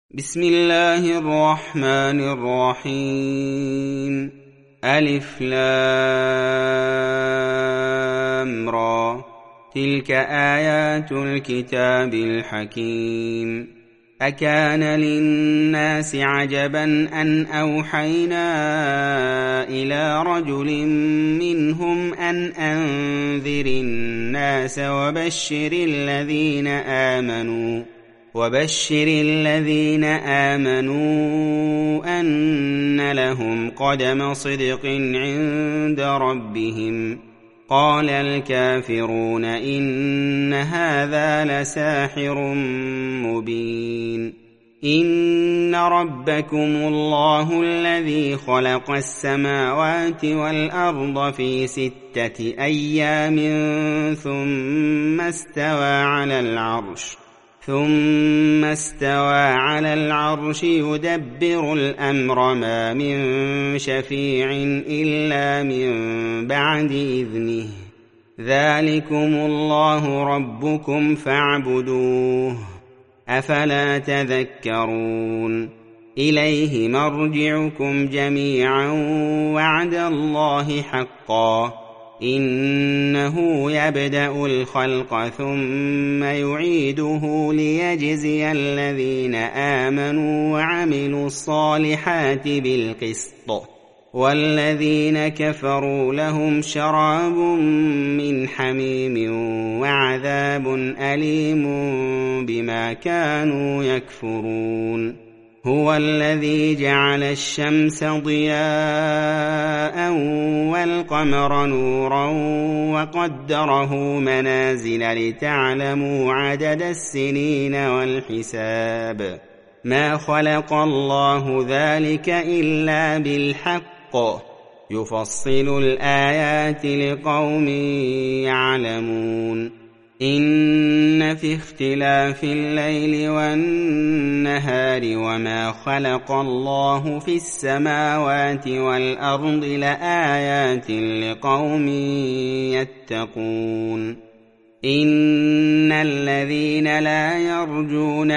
بسم الله الرحمن الرحيم. ألف لام را. تلك آيات الكتاب الحكيم. أكان للناس عجبا أن أوحينا إلى رجل منهم أن أنذر الناس وبشر الذين آمنوا أن لهم قدم صدق عند ربهم. قال الكافرون إن هذا لساحر مبين. إن ربكم الله الذي خلق السماوات والأرض في 6 أيام ثم استوى على العرش يدبر الأمر ما من شفيع إلا من بعد إذنه. ذلكم الله ربكم فاعبدوه أفلا تذكرون. إليه مرجعكم جميعا وعد الله حقا. إنه يبدأ الخلق ثم يعيده ليجزي الذين آمنوا وعملوا الصالحات بالقسط. والذين كفروا لهم شراب من حميم وعذاب أليم بما كانوا يكفرون. هو الذي جعل الشمس ضياء والقمر نورا وقدره منازل لتعلموا عدد السنين والحساب. ما خلق الله ذلك إلا بالحق يفصل الآيات لقوم يعلمون. إن في اختلاف الليل والنهار وما خلق الله في السماوات والأرض لآيات لقوم يتقون. إن الذين لا يرجون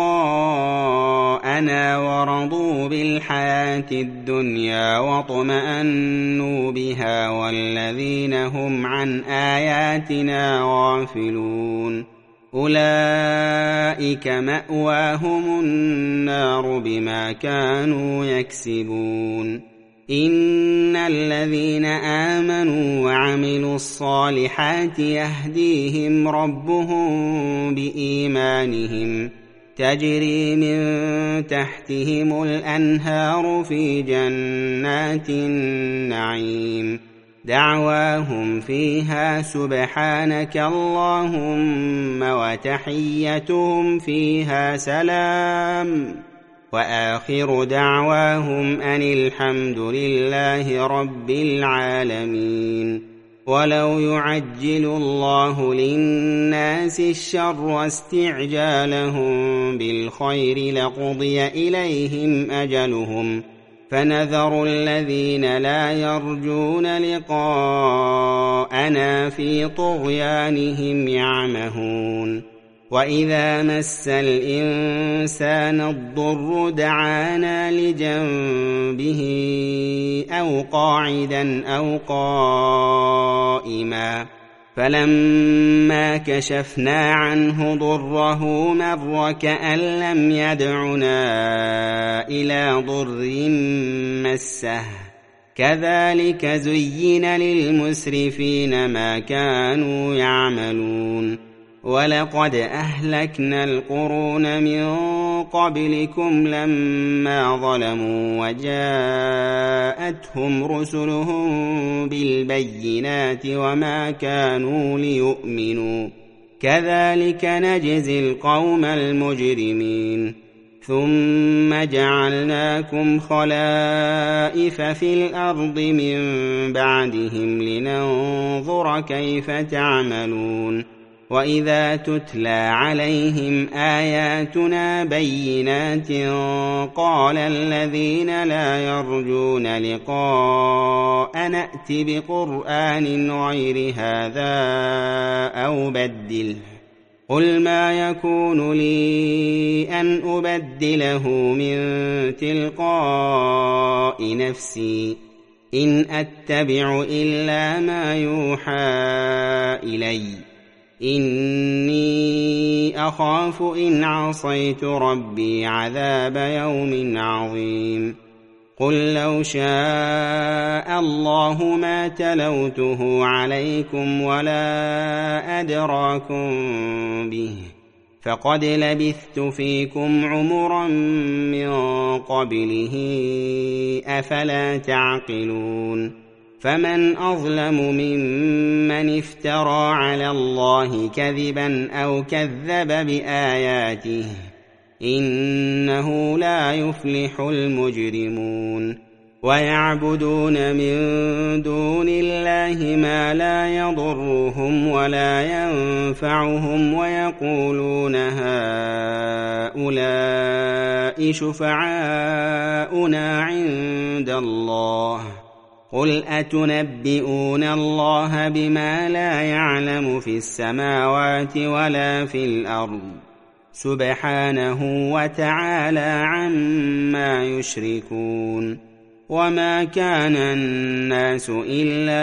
لقاءنا ورضوا بالحياة الدنيا واطمأنوا بها والذين هم عن آياتنا غافلون أولئك مأواهم النار بما كانوا يكسبون. إن الذين آمنوا وعملوا الصالحات يهديهم ربهم بإيمانهم تجري من تحتهم الأنهار في جنات النعيم. دعواهم فيها سبحانك اللهم وتحيتهم فيها سلام وآخر دعواهم أن الحمد لله رب العالمين. ولو يعجل الله للناس الشر استعجالهم بالخير لقضي إليهم أجلهم فنذر الذين لا يرجون لقاءنا في طغيانهم يعمهون. وإذا مس الإنسان الضر دعانا لجنبه أو قاعدا أو قائما فلما كشفنا عنه ضره مر كأن لم يدعنا إلى ضر مسه. كذلك زين للمسرفين ما كانوا يعملون. ولقد أهلكنا القرون من قبلكم لما ظلموا وجاءتهم رسلهم بالبينات وما كانوا ليؤمنوا. كذلك نجزي القوم المجرمين. ثم جعلناكم خلائف في الأرض من بعدهم لننظر كيف تعملون. وإذا تتلى عليهم آياتنا بينات قال الذين لا يرجون لقاء نأت بقرآن غير هذا أو بدله قل ما يكون لي أن أبدله من تلقاء نفسي إن أتبع إلا ما يوحى إلي إني أخاف إن عصيت ربي عذاب يوم عظيم قل لو شاء الله ما تلوته عليكم ولا أدراكم به فقد لبثت فيكم عمرا من قبله أفلا تعقلون فمن أظلم ممن افترى على الله كذبا أو كذب بآياته إنه لا يفلح المجرمون ويعبدون من دون الله ما لا يضرهم ولا ينفعهم ويقولون هؤلاء شفعاؤنا عند الله قل أتنبئون الله بما لا يعلم في السماوات ولا في الأرض سبحانه وتعالى عما يشركون وما كان الناس إلا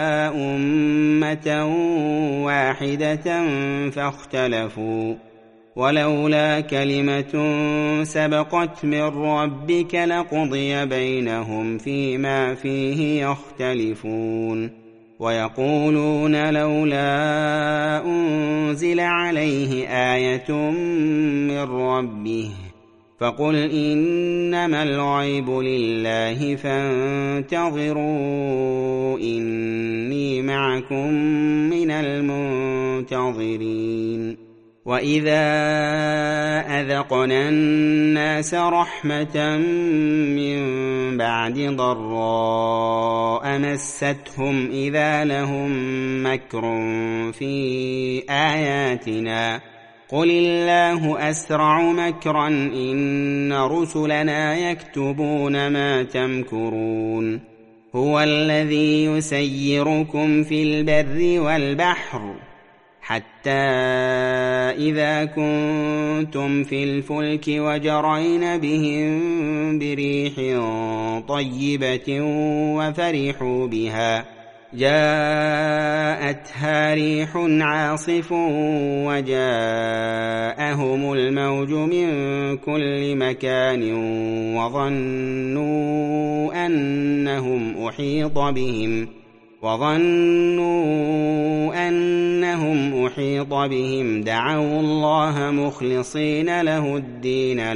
أمة واحدة فاختلفوا ولولا كلمة سبقت من ربك لقضي بينهم فيما فيه يختلفون ويقولون لولا أنزل عليه آية من ربه فقل إنما الغيب لله فانتظروا إني معكم من المنتظرين وإذا أذقنا الناس رحمة من بعد ضراء مستهم إذا لهم مكر في آياتنا قل الله أسرع مكرا إن رسلنا يكتبون ما تمكرون هو الذي يسيركم في البر والبحر حتى إذا كنتم في الفلك وجرين بهم بريح طيبة وفرحوا بها جاءتها ريح عاصف وجاءهم الموج من كل مكان وظنوا أنهم أحيط بهم دعوا الله مخلصين له الدين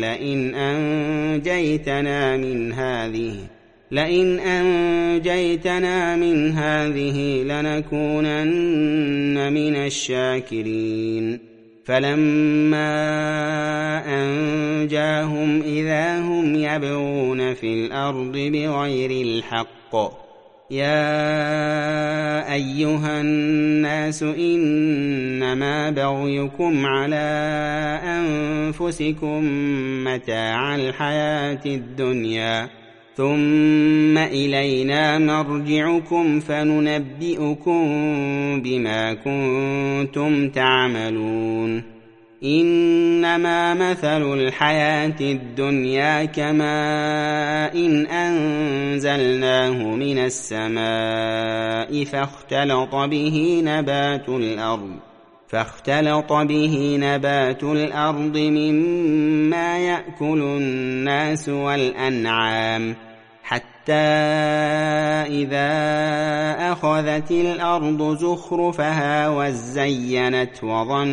لئن أنجيتنا من هذه لنكونن من الشاكرين فلما أنجاهم إذا هم يبغون في الأرض بغير الحق يا أيها الناس إنما بغيكم على أنفسكم متاع الحياة الدنيا ثم إلينا مرجعكم فننبئكم بما كنتم تعملون إنما مثل الحياة الدنيا كماء إن أنزلناه من السماء فاختلط به نبات الأرض مما يأكل الناس والأنعام حتى إذا أخذت الأرض زخرفها وزينت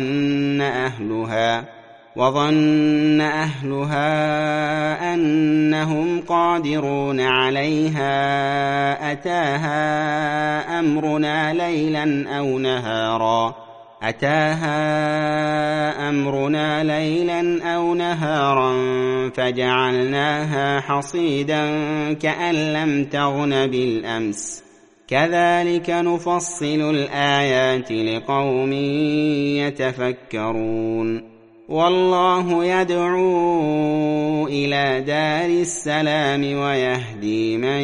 وظن أهلها أنهم قادرون عليها أتاها أمرنا ليلا أو نهارا فجعلناها حصيدا كأن لم تغن بالأمس كذلك نفصل الآيات لقوم يتفكرون والله يدعو إلى دار السلام ويهدي من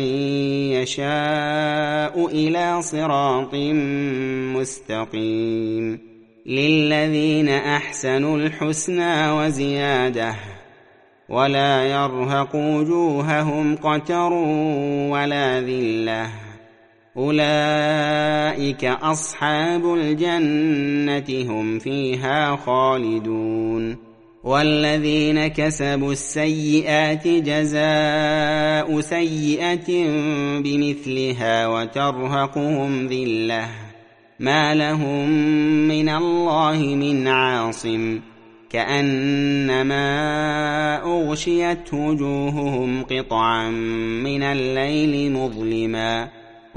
يشاء إلى صراط مستقيم للذين أحسنوا الحسنى وزيادة ولا يرهق وجوههم قتر ولا ذلة أولئك أصحاب الجنة هم فيها خالدون والذين كسبوا السيئات جزاء سيئة بمثلها وترهقهم ذلة ما لهم من الله من عاصم كأنما أغشيت وجوههم قطعا من الليل مظلما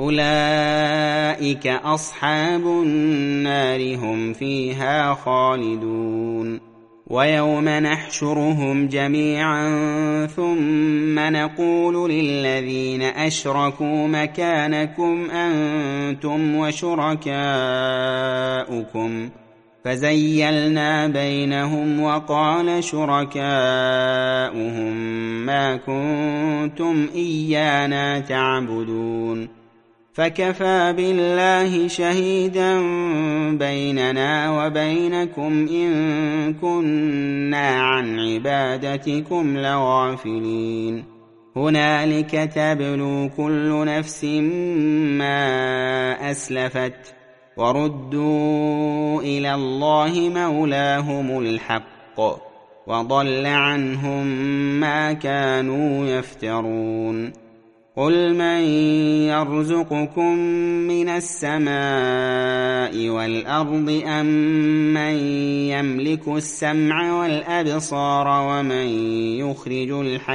أولئك أصحاب النار هم فيها خالدون ويوم نحشرهم جميعا ثم نقول للذين أشركوا مكانكم أنتم وشركاؤكم فزيلنا بينهم وقال شركاؤهم ما كنتم إيانا تعبدون فكفى بالله شهيدا بيننا وبينكم إن كنا عن عبادتكم لغافلين هنالك تبلو كل نفس ما أسلفت وردوا إلى الله مولاهم الحق وضل عنهم ما كانوا يفترون قل من يرزقكم من السماء والأرض أم من يملك السمع والأبصار ومن يخرج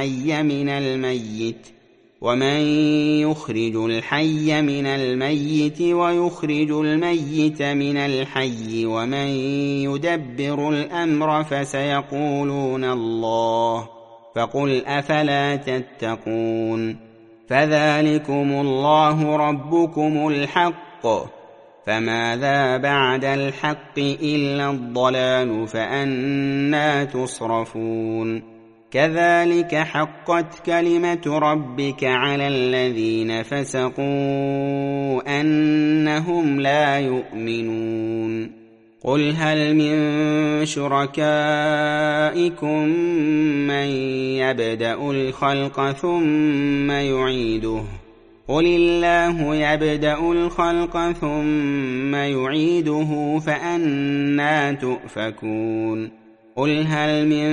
الحي من الميت ويخرج الميت من الحي ومن يدبر الأمر فسيقولون الله فقل أفلا تتقون فذلكم الله ربكم الحق فماذا بعد الحق إلا الضلال فأنى تصرفون كذلك حقت كلمة ربك على الذين فسقوا أنهم لا يؤمنون قل هل من شركائكم من يبدأ الخلق ثم يعيده قل الله يبدأ الخلق ثم يعيده فأنى تؤفكون قل هل من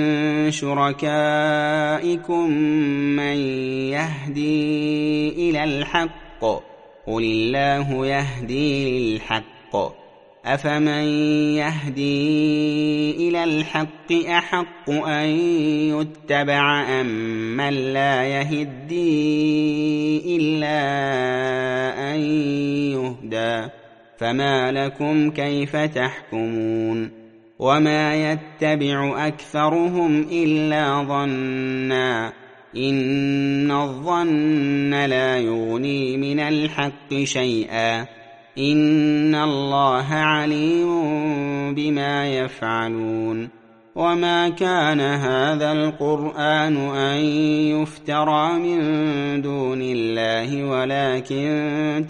شركائكم من يهدي إلى الحق قل الله يهدي للحق أفمن يهدي إلى الحق أحق أن يتبع أم من لا يهدي إلا أن يهدى فما لكم كيف تحكمون وما يتبع أكثرهم إلا ظنا إن الظن لا يغني من الحق شيئا إن الله عليم بما يفعلون وما كان هذا القرآن أن يفترى من دون الله ولكن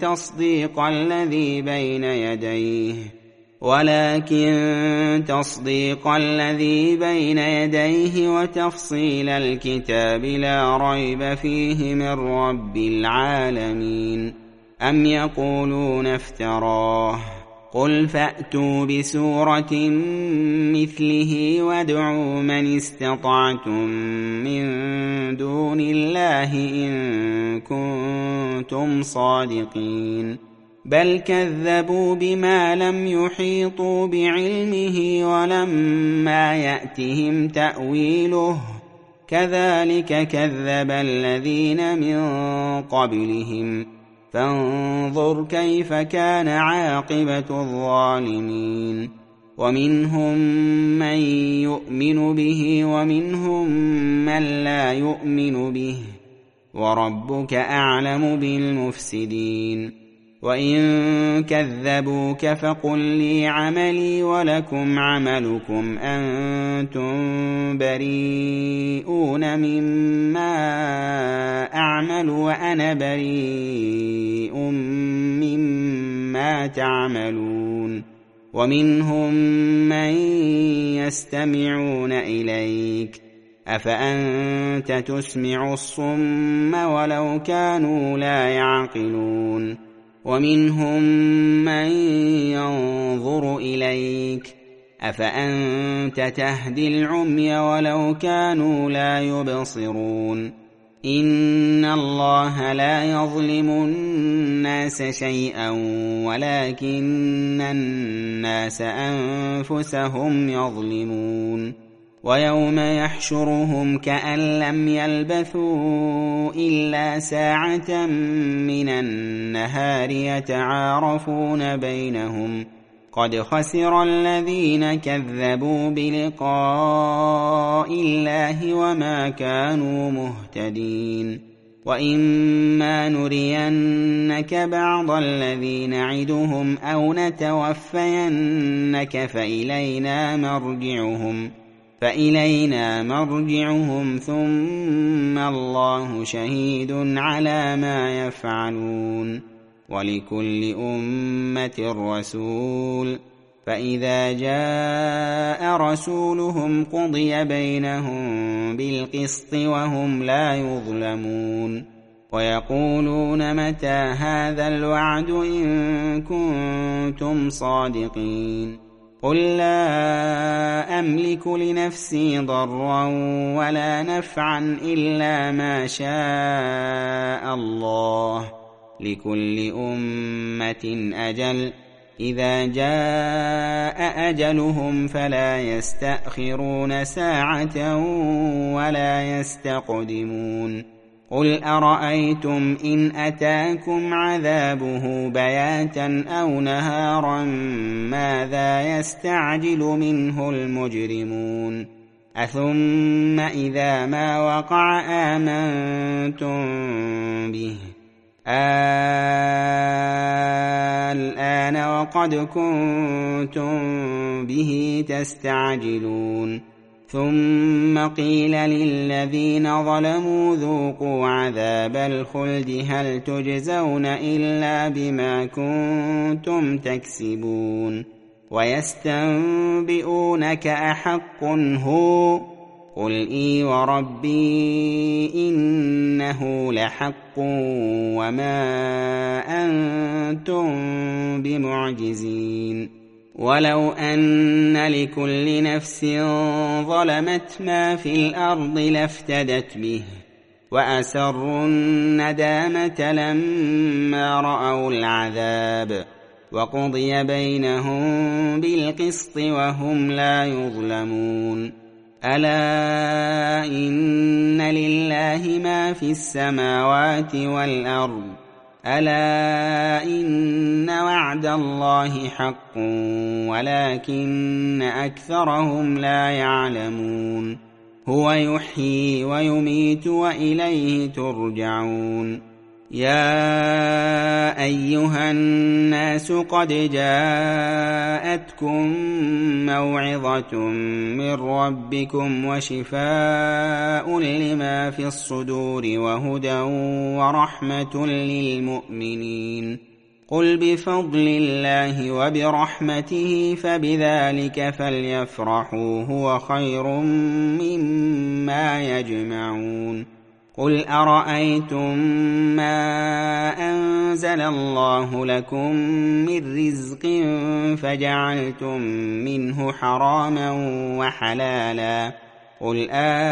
تصديق الذي بين يديه وتفصيل الكتاب لا ريب فيه من رب العالمين أم يقولون افتراه قل فأتوا بسورة مثله وادعوا من استطعتم من دون الله إن كنتم صادقين بل كذبوا بما لم يحيطوا بعلمه ولما يأتهم تأويله كذلك كذب الذين من قبلهم فانظر كيف كان عاقبة الظالمين ومنهم من يؤمن به ومنهم من لا يؤمن به وربك أعلم بالمفسدين وإن كذبوك فقل لي عملي ولكم عملكم أنتم بريئون مما أعمل وأنا بريء مما تعملون ومنهم من يستمعون إليك أفأنت تسمع الصم ولو كانوا لا يعقلون ومنهم من ينظر إليك أفأنت تهدي العمي ولو كانوا لا يبصرون إن الله لا يظلم الناس شيئا ولكن الناس أنفسهم يظلمون ويوم يحشرهم كأن لم يلبثوا إلا ساعة من النهار يتعارفون بينهم قد خسر الذين كذبوا بلقاء الله وما كانوا مهتدين وإما نرينك بعض الذي نعدهم أو نتوفينك فإلينا مرجعهم ثم الله شهيد على ما يفعلون ولكل أمة رسول فإذا جاء رسولهم قضي بينهم بالقسط وهم لا يظلمون ويقولون متى هذا الوعد إن كنتم صادقين قل لا أملك لنفسي ضرا ولا نفعا إلا ما شاء الله لكل أمة أجل إذا جاء أجلهم فلا يستأخرون ساعة ولا يستقدمون قل أرأيتم إن أتاكم عذابه بياتا أو نهارا ماذا يستعجل منه المجرمون أثم إذا ما وقع آمنتم به الآن وقد كنتم به تستعجلون ثم قيل للذين ظلموا ذوقوا عذاب الخلد هل تجزون إلا بما كنتم تكسبون ويستنبئونك أحق هو قل إي وربي إنه لحق وما أنتم بمعجزين ولو أن لكل نفس ظلمت ما في الأرض لافتدت به وأسروا الندامة لما رأوا العذاب وقضي بينهم بالقسط وهم لا يظلمون ألا إن لله ما في السماوات والأرض ألا إن وعد الله حق ولكن أكثرهم لا يعلمون هو يحيي ويميت وإليه ترجعون يا أيها الناس قد جاءتكم موعظة من ربكم وشفاء لما في الصدور وهدى ورحمة للمؤمنين قل بفضل الله وبرحمته فبذلك فليفرحوا هو خير مما يجمعون قل أرأيتم ما أنزل الله لكم من رزق فجعلتم منه حراما وحلالا قل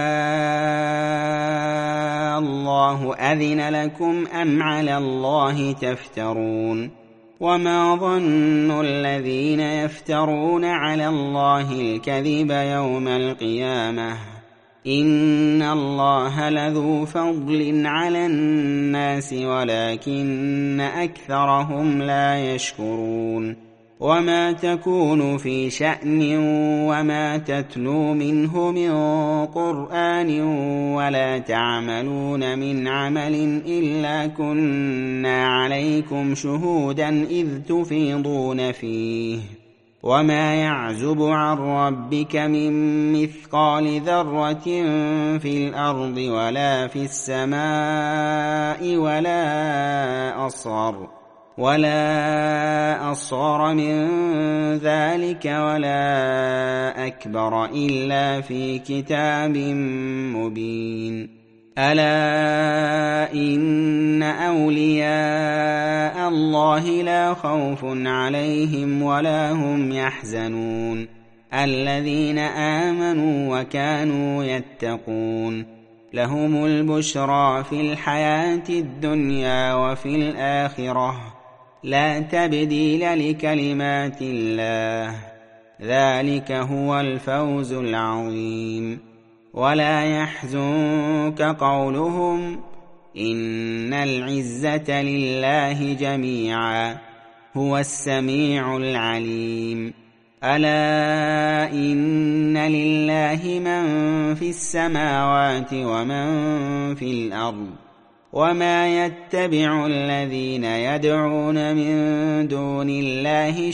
الله أذن لكم أم على الله تفترون وما ظن الذين يفترون على الله الكذب يوم القيامة إن الله لذو فضل على الناس ولكن أكثرهم لا يشكرون وما تكون في شأن وما تتلو منه من قرآن ولا تعملون من عمل إلا كنا عليكم شهودا إذ تفيضون فيه وما يعزب عن ربك من مثقال ذرة في الأرض ولا في السماء ولا ولا أصغر من ذلك ولا أكبر إلا في كتاب مبين. ألا إن أولياء الله لا خوف عليهم ولا هم يحزنون الذين آمنوا وكانوا يتقون لهم البشرى في الحياة الدنيا وفي الآخرة لا تبديل لكلمات الله ذلك هو الفوز العظيم. ولا يحزنك قولهم إن العزة لله جميعا هو السميع العليم. ألا إن لله من في السماوات ومن في الأرض وما يتبع الذين يدعون من دون الله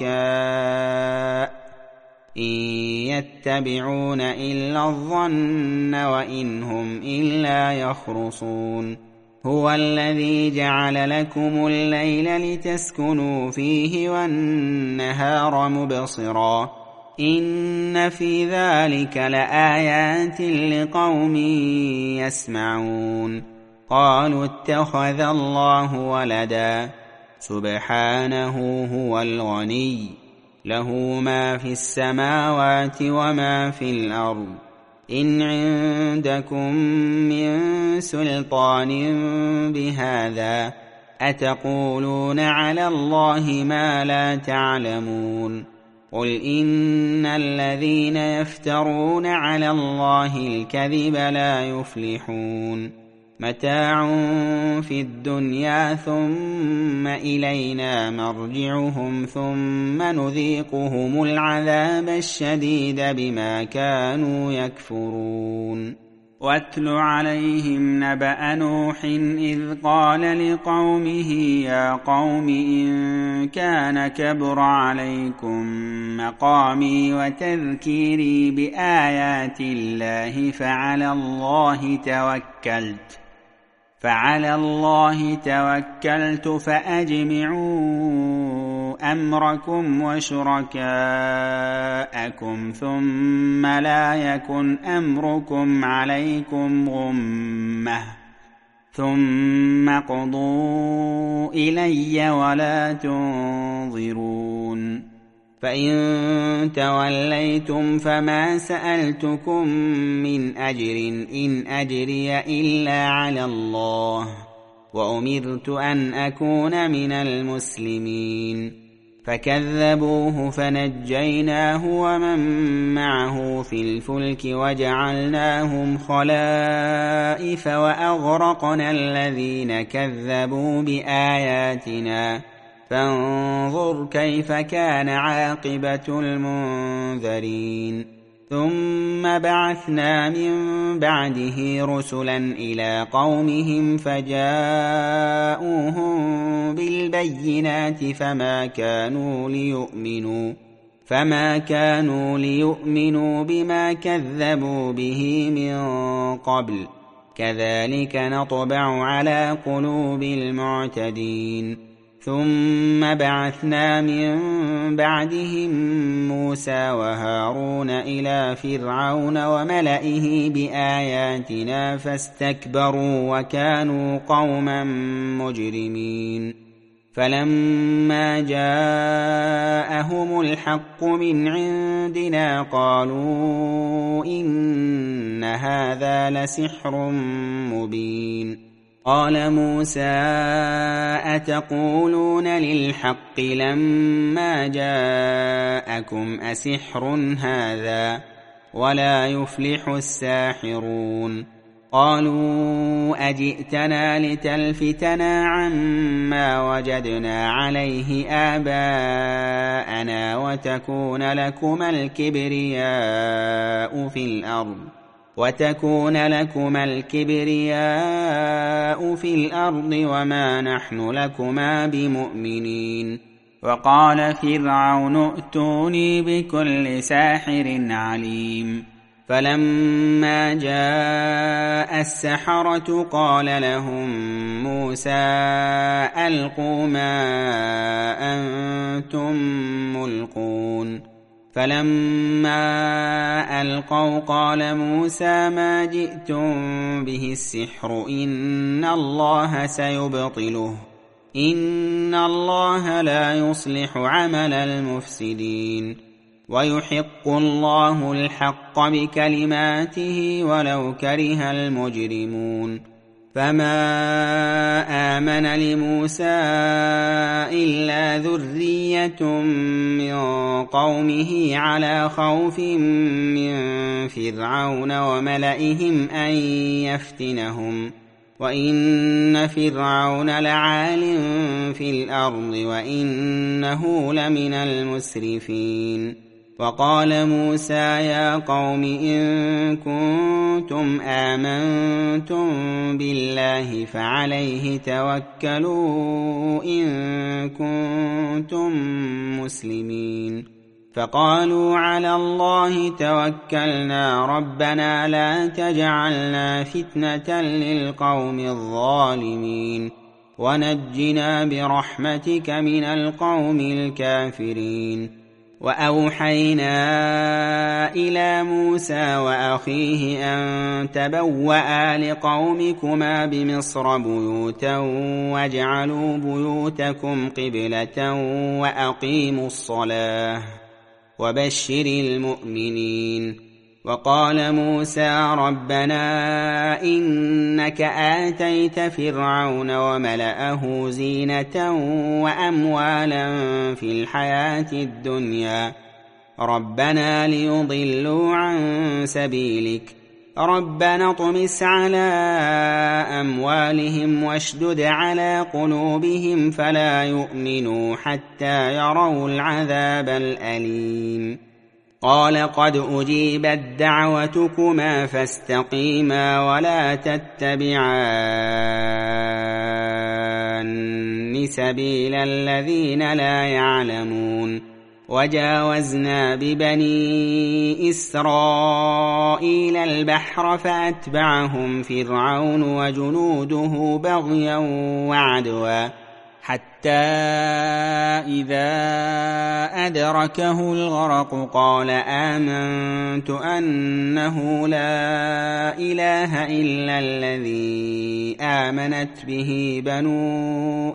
شركاء إن يتبعون إلا الظن وإن هم إلا يخرصون. هو الذي جعل لكم الليل لتسكنوا فيه والنهار مبصرا إن في ذلك لآيات لقوم يسمعون. قالوا اتخذ الله ولدا سبحانه هو الغني له ما في السماوات وما في الأرض إن عندكم من سلطان بهذا أتقولون على الله ما لا تعلمون. قل إن الذين يفترون على الله الكذب لا يفلحون. متاع في الدنيا ثم إلينا مرجعهم ثم نذيقهم العذاب الشديد بما كانوا يكفرون. واتل عليهم نبأ نوح إذ قال لقومه يا قوم إن كان كبر عليكم مقامي وتذكيري بآيات الله فعلى الله توكلت فأجمعوا أمركم وشركاءكم ثم لا يكن أمركم عليكم غمة ثم اقضوا إلي ولا تنظرون. فإن توليتم فما سألتكم من أجر إن أجري إلا على الله وأمرت أن أكون من المسلمين. فكذبوه فنجيناه ومن معه في الفلك وجعلناهم خلائف وأغرقنا الذين كذبوا بآياتنا فانظر كيف كان عاقبة المنذرين. ثم بعثنا من بعده رسلا إلى قومهم فجاءوهم بالبينات فما كانوا ليؤمنوا بما كذبوا به من قبل كذلك نطبع على قلوب المعتدين. ثم بعثنا من بعدهم موسى وهارون إلى فرعون وملئه بآياتنا فاستكبروا وكانوا قوما مجرمين. فلما جاءهم الحق من عندنا قالوا إن هذا لسحر مبين. قال موسى أتقولون للحق لما جاءكم أسحر هذا ولا يفلح الساحرون. قالوا أجئتنا لتلفتنا عما وجدنا عليه آباءنا وتكون لكما الكبرياء في الأرض وما نحن لكما بمؤمنين. وقال فرعون ائتوني بكل ساحر عليم. فلما جاء السحرة قال لهم موسى ألقوا ما أنتم ملقون فلما ألقوا قال موسى ما جئتم به السحر إن الله سيبطله إن الله لا يصلح عمل المفسدين ويحق الله الحق بكلماته ولو كره المجرمون فما آمن لموسى إلا ذرية من قومه على خوف من فرعون وملئهم أن يفتنهم وإن فرعون لعال في الأرض وإنه لمن المسرفين وقال موسى يا قوم إن كنتم آمنتم بالله فعليه توكلوا إن كنتم مسلمين فقالوا على الله توكلنا ربنا لا تجعلنا فتنة للقوم الظالمين ونجنا برحمتك من القوم الكافرين وأوحينا إلى موسى وأخيه أن تبوأ لقومكما بمصر بيوتا واجعلوا بيوتكم قبلة وأقيموا الصلاة وبشر المؤمنين وقال موسى ربنا إنك آتيت فرعون وملأه زينة وأموالا في الحياة الدنيا ربنا ليضلوا عن سبيلك ربنا اطمس على أموالهم واشدد على قلوبهم فلا يؤمنوا حتى يروا العذاب الأليم قال قد أجيبت دعوتكما فاستقيما ولا تتبعان سبيل الذين لا يعلمون وجاوزنا ببني إسرائيل البحر فأتبعهم فرعون وجنوده بغيا وعدوا حتى إذا أدركه الغرق قال آمنت أنه لا إله إلا الذي آمنت به بنو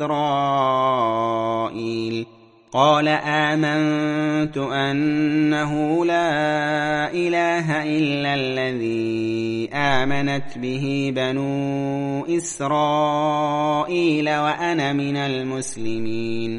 إسرائيل قال آمنت أنه لا إله إلا الذي آمنت به بنو إسرائيل وأنا من المسلمين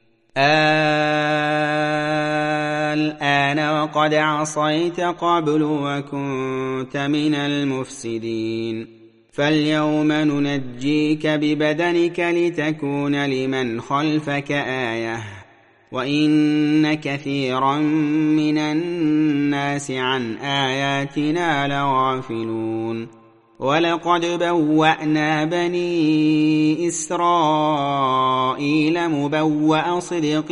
الآن وقد عصيت قبل وكنت من المفسدين فاليوم ننجيك ببدنك لتكون لمن خلفك آية وإن كثيرا من الناس عن آياتنا لغافلون ولقد بوأنا بني إسرائيل مبوأ صدق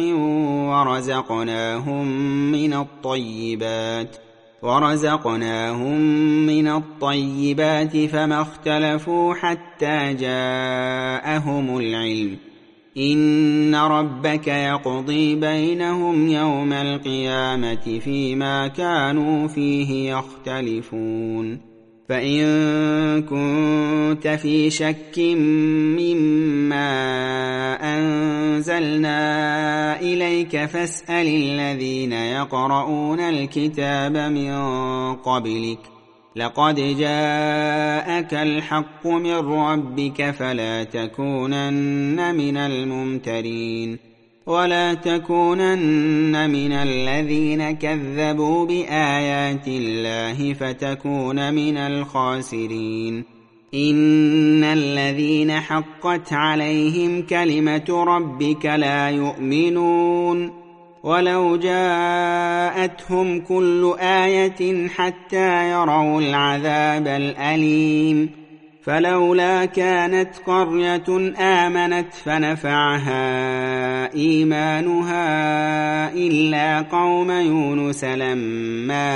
ورزقناهم من الطيبات فما اختلفوا حتى جاءهم العلم إن ربك يقضي بينهم يوم القيامة فيما كانوا فيه يختلفون فإن كنت في شك مما أنزلنا إليك فاسأل الذين يقرؤون الكتاب من قبلك لقد جاءك الحق من ربك فلا تكونن من الممترين ولا تكونن من الذين كذبوا بآيات الله فتكون من الخاسرين إن الذين حقت عليهم كلمة ربك لا يؤمنون ولو جاءتهم كل آية حتى يروا العذاب الأليم فلولا كانت قرية آمنت فنفعها إيمانها إلا قوم يونس لما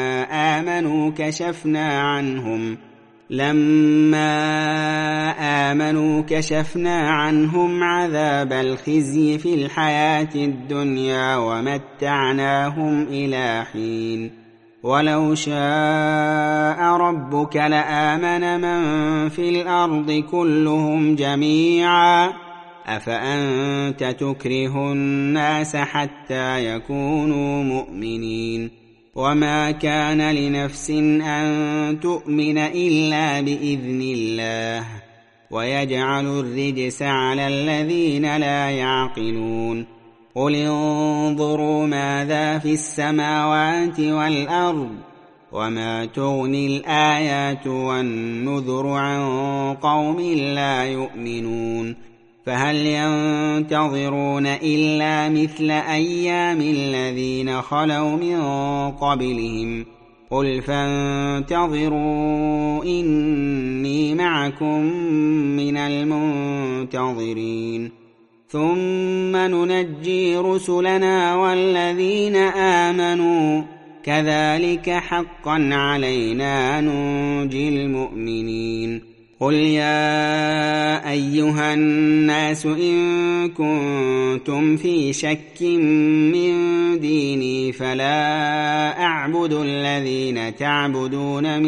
آمنوا كشفنا عنهم عذاب الخزي في الحياة الدنيا ومتعناهم إلى حين ولو شاء ربك لآمن من في الأرض كلهم جميعا أفأنت تكره الناس حتى يكونوا مؤمنين وما كان لنفس أن تؤمن إلا بإذن الله ويجعل الرجس على الذين لا يعقلون قل انظروا ماذا في السماوات والأرض وما تغني الآيات والنذر عن قوم لا يؤمنون فهل ينتظرون إلا مثل أيام الذين خلوا من قبلهم قل فانتظروا إني معكم من المنتظرين ثم ننجي رسلنا والذين آمنوا كذلك حقا علينا ننجي المؤمنين قل يا أيها الناس إن كنتم في شك من ديني فلا أعبد الذين تعبدون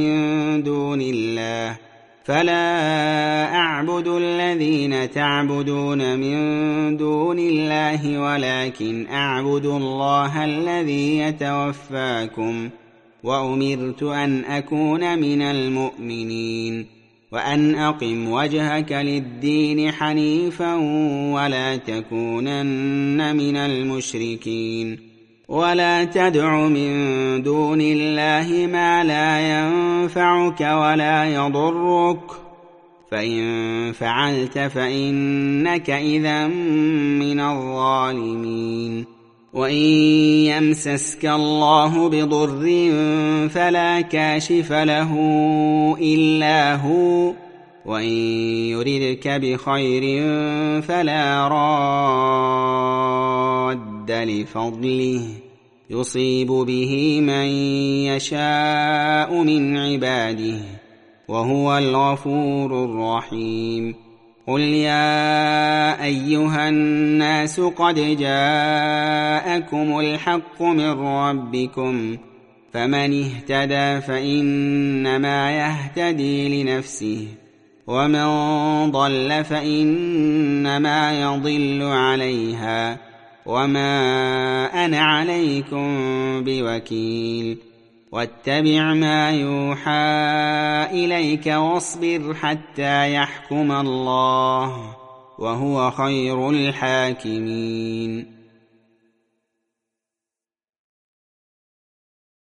من دون الله ولكن أعبد الله الذي يتوفاكم وأمرت أن أكون من المؤمنين وأن أقم وجهك للدين حنيفا ولا تكونن من المشركين ولا تدع من دون الله ما لا ينفعك ولا يضرك فإن فعلت فإنك إذا من الظالمين وإن يمسسك الله بضر فلا كاشف له إلا هو وإن يردك بخير فلا راد لفضله يصيب به من يشاء من عباده وهو الغفور الرحيم قل يا أيها الناس قد جاءكم الحق من ربكم فمن اهتدى فإنما يهتدي لنفسه ومن ضل فإنما يضل عليها وما أنا عليكم بوكيل واتبع ما يوحى إليك واصبر حتى يحكم الله وهو خير الحاكمين